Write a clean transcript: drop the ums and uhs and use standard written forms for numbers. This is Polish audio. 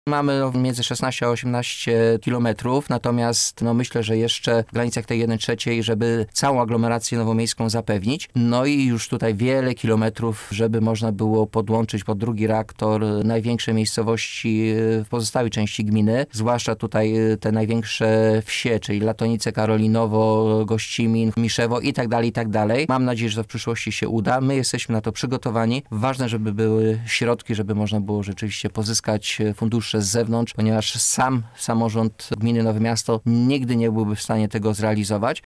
Mamy między 16 a 18 kilometrów, natomiast myślę, że jeszcze w granicach tej 1/3, żeby całą aglomerację nowomiejską zapewnić. No i już tutaj wiele kilometrów, żeby można było podłączyć pod drugi reaktor największe miejscowości w pozostałej części gminy, zwłaszcza tutaj te największe wsie, czyli Latonice, Karolinowo, Gościmin, Miszewo i tak dalej, i tak dalej. Mam nadzieję, że to w przyszłości się uda. My jesteśmy na to przygotowani. Ważne, żeby były środki, żeby można było rzeczywiście pozyskać fundusze z zewnątrz, ponieważ sam samorząd gminy Nowe Miasto nigdy nie byłby w stanie tego zrealizować.